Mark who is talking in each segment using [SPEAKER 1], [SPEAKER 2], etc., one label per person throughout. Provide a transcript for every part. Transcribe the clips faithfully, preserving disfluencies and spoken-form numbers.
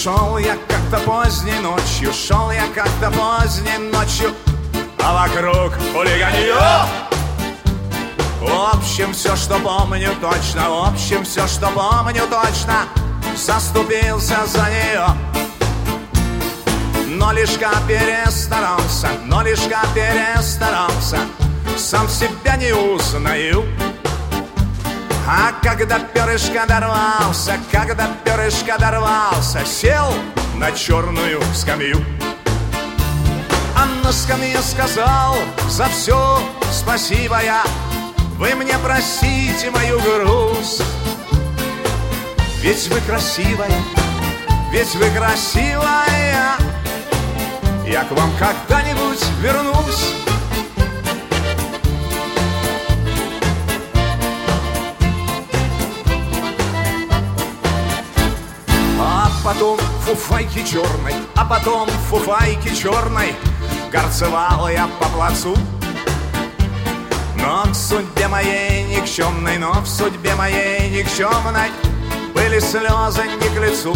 [SPEAKER 1] Шел я как-то поздней ночью, шел я как-то поздней ночью, а вокруг хулиганье. В общем, все, что помню точно, в общем, все, что помню точно, заступился за нее. Но лишь перестарался, но лишь перестарался, сам себя не узнаю. А когда перышко дорвался, когда перышко дорвался, сел на черную скамью. А на скамье сказал: за все спасибо я, вы мне простите мою грусть. Ведь вы красивая, ведь вы красивая, я к вам когда-нибудь вернусь. А потом фуфайки черной, а потом фуфайки черной горцевала я по плацу. Но в судьбе моей никчемной, но в судьбе моей никчемной были слезы не к лицу.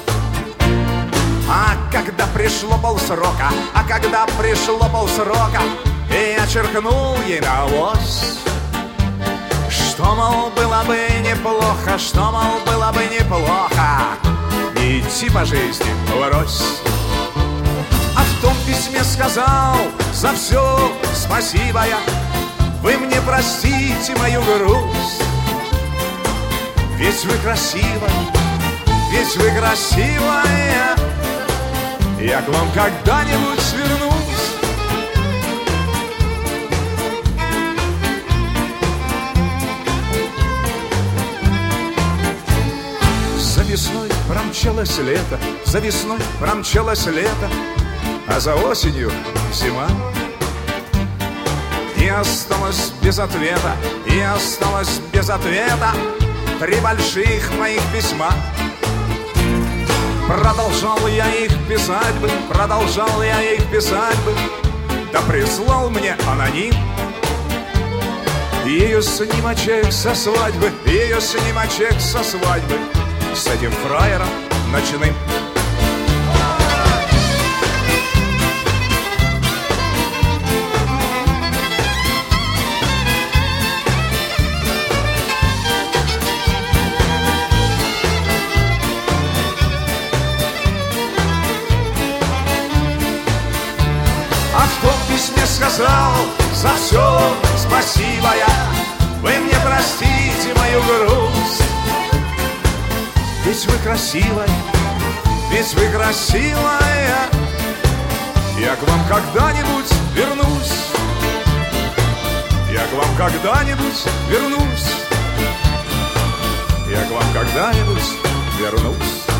[SPEAKER 1] А когда пришло полсрока, а когда пришло полсрока, и я черкнул ей на ось, что, мол, было бы неплохо, что, мол, было бы неплохо не идти по жизни врозь. А в том письме сказал: за все спасибо я, вы мне простите мою грусть. Ведь вы красивая, ведь вы красивая, я к вам когда-нибудь вернусь. За весной промчалось лето, за весной промчалось лето, а за осенью зима. И осталось без ответа, и осталось без ответа три больших моих письма. Продолжал я их писать бы, продолжал я их писать бы, да прислал мне аноним ее снимочек со свадьбы, ее снимочек со свадьбы с этим фраером ночным. Сказал: за все спасибо я, вы мне простите мою грусть. Ведь вы красивая, ведь вы красивая, я к вам когда-нибудь вернусь. Я к вам когда-нибудь вернусь. Я к вам когда-нибудь вернусь.